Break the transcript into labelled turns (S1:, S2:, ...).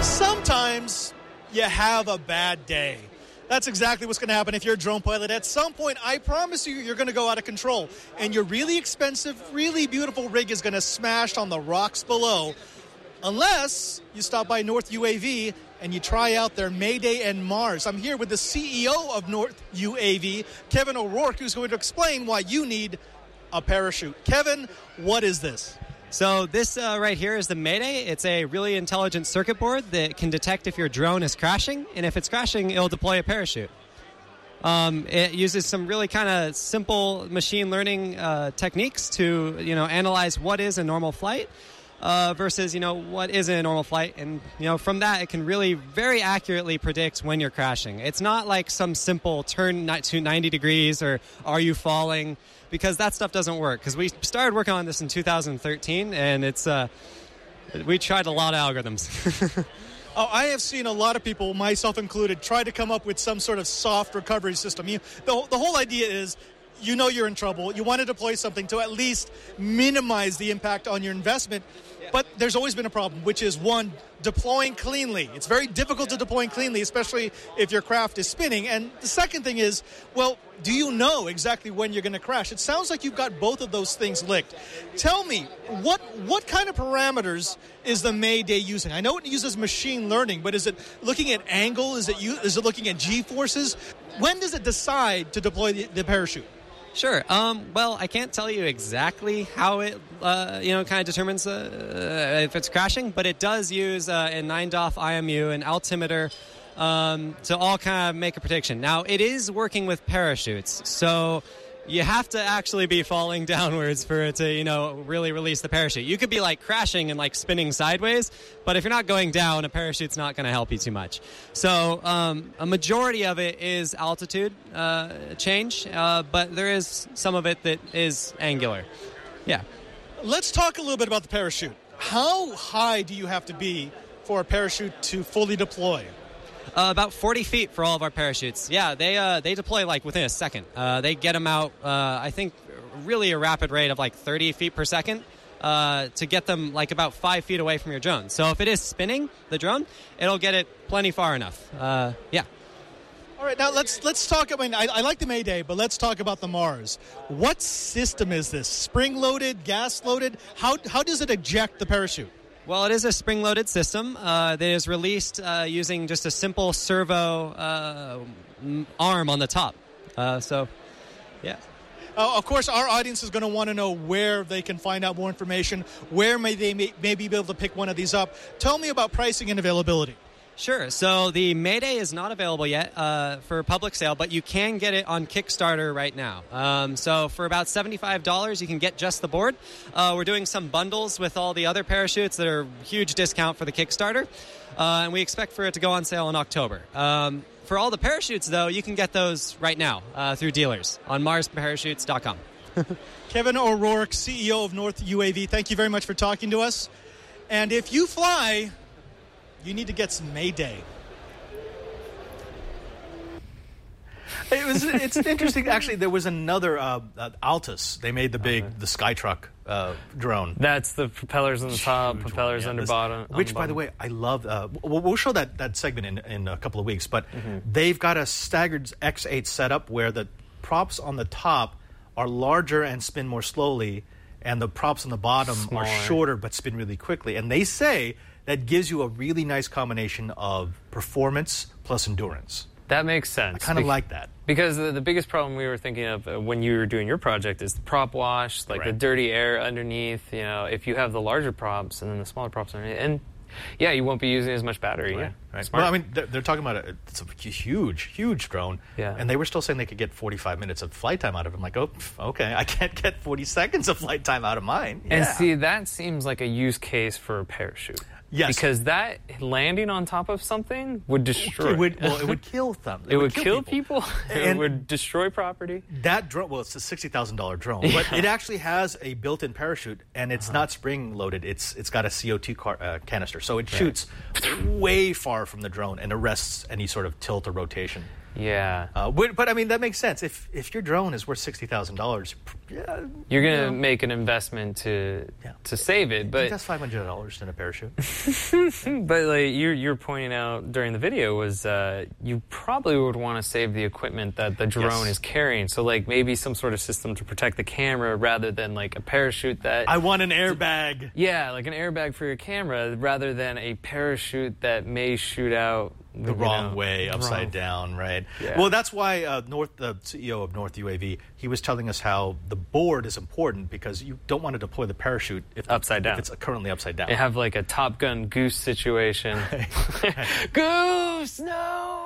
S1: Sometimes you have a bad day. That's exactly what's going to happen if you're a drone pilot. At some point, I promise you, you're going to go out of control. And your really expensive, really beautiful rig is going to smash on the rocks below. Unless you stop by North UAV and you try out their Mayday and Mars. I'm here with the CEO of North UAV, Kevin O'Rourke, who's going to explain why you need a parachute. Kevin, what is this?
S2: So this right here is the Mayday. It's a really intelligent circuit board that can detect if your drone is crashing, and if it's crashing, it'll deploy a parachute. It uses some really kind of simple machine learning techniques to, analyze what is a normal flight versus, what isn't a normal flight. And, from that, it can really very accurately predict when you're crashing. It's not like some simple turn to 90 degrees or are you falling, because that stuff doesn't work. Because we started working on this in 2013, and it's we tried a lot of algorithms.
S1: Oh, I have seen a lot of people, myself included, try to come up with some sort of soft recovery system. The whole idea is, you're in trouble. You want to deploy something to at least minimize the impact on your investment. But there's always been a problem, which is, one, deploying cleanly. It's very difficult to deploy cleanly, especially if your craft is spinning. And the second thing is, do you know exactly when you're going to crash? It sounds like you've got both of those things licked. Tell me, what kind of parameters is the Mayday using? I know it uses machine learning, but is it looking at angle? Is it looking at G-forces? When does it decide to deploy the parachute?
S2: Sure. Well, I can't tell you exactly how it, kind of determines if it's crashing, but it does use a 9DOF IMU, an altimeter, to all kind of make a prediction. Now, it is working with parachutes, so you have to actually be falling downwards for it to, really release the parachute. You could be crashing and spinning sideways, but if you're not going down, a parachute's not going to help you too much. So a majority of it is altitude change, but there is some of it that is angular. Yeah.
S1: Let's talk a little bit about the parachute. How high do you have to be for a parachute to fully deploy?
S2: About 40 feet for all of our parachutes. Yeah, they deploy within a second. They get them out, I think, really a rapid rate of 30 feet per second to get them about 5 feet away from your drone. So if it is spinning, the drone, it'll get it plenty far enough. Yeah.
S1: All right, now let's talk. I like the Mayday, but let's talk about the Mars. What system is this? Spring-loaded, gas-loaded? How does it eject the parachute?
S2: Well, it is a spring-loaded system that is released using just a simple servo arm on the top. Yeah.
S1: Of course, our audience is going to want to know where they can find out more information. Where may they maybe be able to pick one of these up? Tell me about pricing and availability.
S2: Sure. So the Mayday is not available yet for public sale, but you can get it on Kickstarter right now. So for about $75, you can get just the board. We're doing some bundles with all the other parachutes that are a huge discount for the Kickstarter, and we expect for it to go on sale in October. For all the parachutes, though, you can get those right now through dealers on marsparachutes.com.
S1: Kevin O'Rourke, CEO of North UAV, thank you very much for talking to us. And if you fly, you need to get some Mayday. It's interesting. Actually, there was another Altus. They made the Skytruck drone.
S3: That's the propellers on the top, propellers under bottom.
S1: Which, by the way, I love. We'll show that segment in a couple of weeks. But they've got a staggered X8 setup where the props on the top are larger and spin more slowly, and the props on the bottom are shorter but spin really quickly. And they say that gives you a really nice combination of performance plus endurance.
S3: That makes sense.
S1: I kind of like that.
S3: Because the biggest problem we were thinking of when you were doing your project is the prop wash, the dirty air underneath. If you have the larger props and then the smaller props underneath. And, yeah, you won't be using as much battery.
S1: Right. Well, they're talking about it's a huge, huge drone.
S3: Yeah.
S1: And they were still saying they could get 45 minutes of flight time out of it. I'm like, okay, I can't get 40 seconds of flight time out of mine. Yeah.
S3: And see, that seems like a use case for a parachute.
S1: Yes.
S3: Because that landing on top of something would destroy.
S1: It would kill them.
S3: It would kill people. It would destroy property.
S1: That drone, it's a $60,000 drone, but it actually has a built-in parachute, and it's not spring-loaded. It's got a CO2 canister, so it shoots way far from the drone and arrests any sort of tilt or rotation.
S3: Yeah.
S1: But that makes sense. If your drone is worth $60,000,
S3: you're going to make an investment to save it. But
S4: that's $500 in a parachute.
S3: But like you're pointing out during the video was you probably would want to save the equipment that the drone is carrying. So like maybe some sort of system to protect the camera rather than like a parachute that...
S4: I want an airbag.
S3: Yeah, like an airbag for your camera rather than a parachute that may shoot out
S4: the wrong way, upside down, right?
S3: Yeah.
S4: Well, that's why the CEO of North UAV, he was telling us how the board is important because you don't want to deploy the parachute if it's currently upside down.
S3: They have like a Top Gun Goose situation. Goose, no!